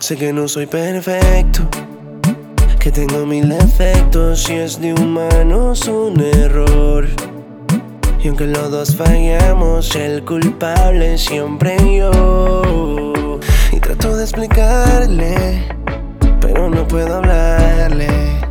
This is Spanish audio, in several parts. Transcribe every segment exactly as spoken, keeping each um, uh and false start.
Sé que no soy perfecto, que tengo mil defectos y es de humanos un error. Y aunque los dos fallamos, el culpable es siempre yo. Y trato de explicarle, pero no puedo hablarle,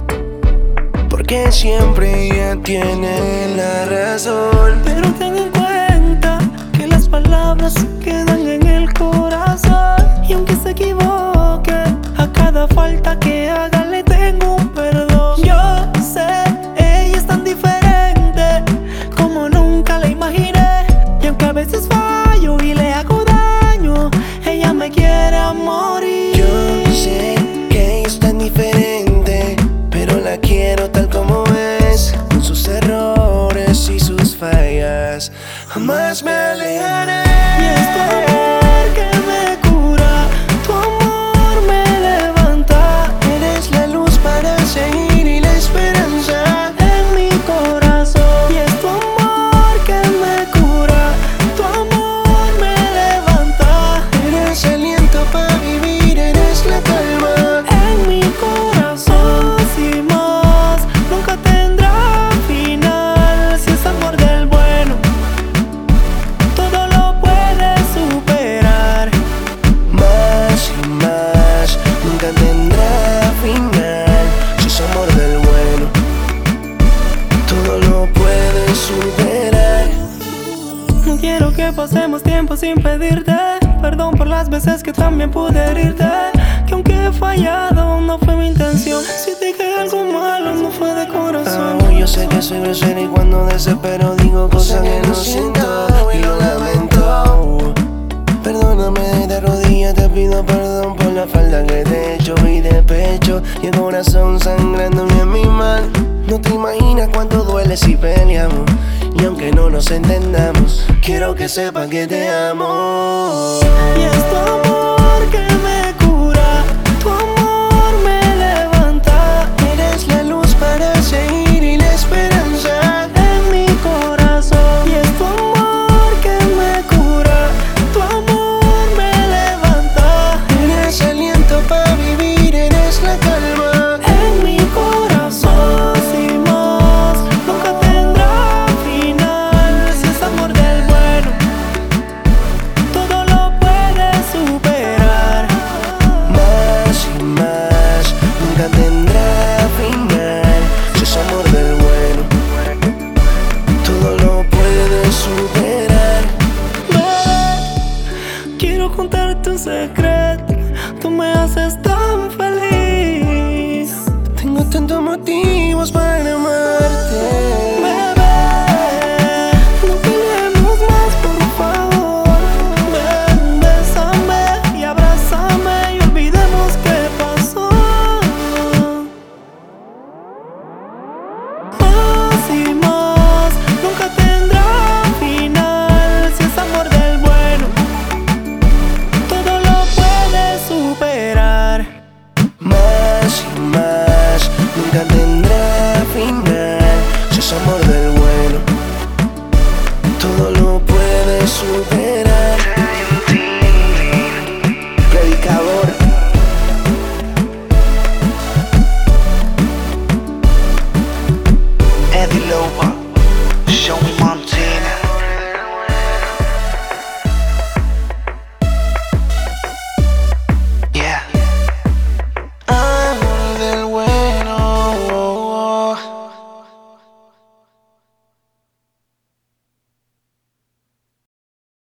porque siempre ella tiene la razón. Pero ten en cuenta que las palabras se quedan en el corazón. Y aunque se equivoque, a cada falta que haga le tengo un perdón. Yo sé, ella es tan diferente como nunca la imaginé. Y aunque a veces fallo y le hago daño, ella me quiere a morir. Yo sé que ella es tan diferente, pero la quiero tal como es, con sus errores y sus fallas. Jamás me alejaré. Y es tu amor que me cura, tu amor me levanta. Eres la luz para seguir y la esperanza En mi corazón. Y es tu amor que me cura, tu amor me levanta. Eres aliento para vivir, eres la calma En mi corazón, si más nunca tendrá final. Si es amor del bueno, todo lo puede superar. más y más, nunca tendrá final. Si es amor del bueno, todo lo puede superar. No quiero que pasemos tiempo sin pedirte perdón por las veces que también pude herirte. Que aunque he fallado, no fue mi intención. Si dije algo malo, no fue de corazón. Oh, yo sé que soy grosero y cuando desespero digo cosas que no siento y lo lamento. Perdóname, de rodillas te pido perdón por la falta que te he hecho y de pecho y el corazón sangrándome en mi mano. No te imaginas cuánto duele si peleamos, y aunque no nos entendamos, quiero que sepas que te amo. Y es tu amor